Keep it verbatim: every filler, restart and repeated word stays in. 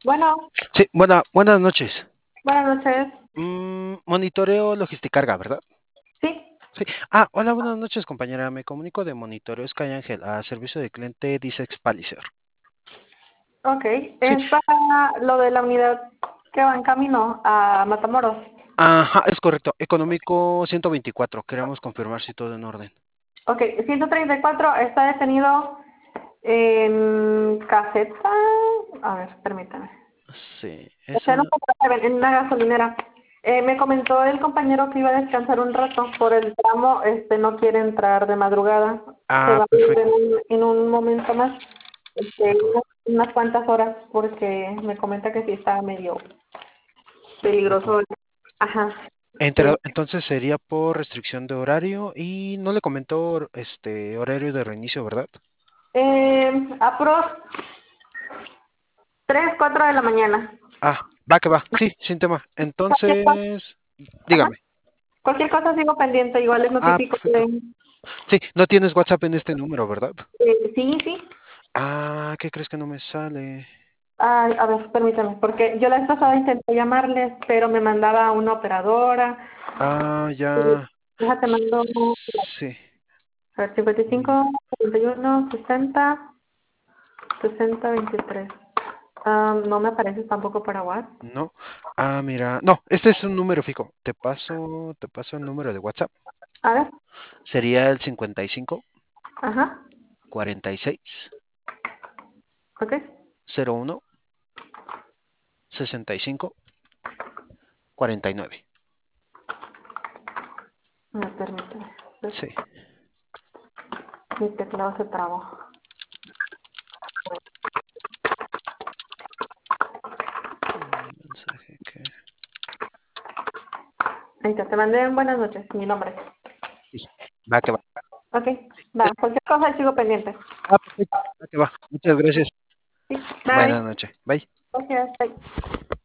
Bueno, Sí, buena, buenas noches. buenas noches. Mm, monitoreo Logisticarga, ¿verdad? Sí, Sí. Ah, hola, buenas noches, compañera. Me comunico de Monitoreo Sky Ángel a servicio de cliente Disex Paliser. ok. Sí. Es para lo de la unidad que va en camino a Matamoros. Ajá, es correcto. Económico ciento veinticuatro. Queremos confirmar si todo en orden. Ok, ciento treinta y cuatro está detenido en caseta. A ver, permítame. Sí, Está en, un esa. punto- en una gasolinera. Eh, me comentó el compañero que iba a descansar un rato por el tramo, este no quiere entrar de madrugada. Se Ah, va a ir en perfecto. un, en un momento más, este, Perfecto. unas, unas cuantas horas, porque me comenta que sí está medio Complejo. peligroso. Ajá, sí. Enter- Entonces sería por restricción de horario y no le comentó este horario de reinicio, ¿verdad? Eh, apro tres, cuatro de la mañana. Ah, va que va. Sí, sin tema. Cualquier cosa, Entonces, ajá, dígame. cualquier cosa sigo pendiente, igual les Ah, notifico perfecto. de, Sí, no tienes WhatsApp en este número, ¿verdad? de- sí, sí. Ah, ¿qué crees que no me sale? Ay, a ver, permítame, porque yo la vez pasada intenté llamarles, pero me mandaba una operadora. Ah, Y ya. déjate mando, Sí, a ver, cincuenta y cinco, mira. setenta y uno, sesenta, sesenta, veintitrés. Ah, no me aparece tampoco para WhatsApp. No. Ah, mira. No, este es un número fijo. Te paso, te paso el número de WhatsApp. A ver, Sería el cincuenta y cinco, ajá, cuarenta y seis, ok. cero uno, sesenta y cinco, cuarenta y nueve. A ver, permítame. Sí. Mi teclado se trabó. Mm, Mensaje que. Ahí está, te mandé en buenas noches, mi nombre. Sí. Va que va. Ok, va, cualquier cosa sigo pendiente. Ah, perfecto. Va que va. Muchas gracias. Sí, Buenas bye. noches. Bye. Gracias, bye.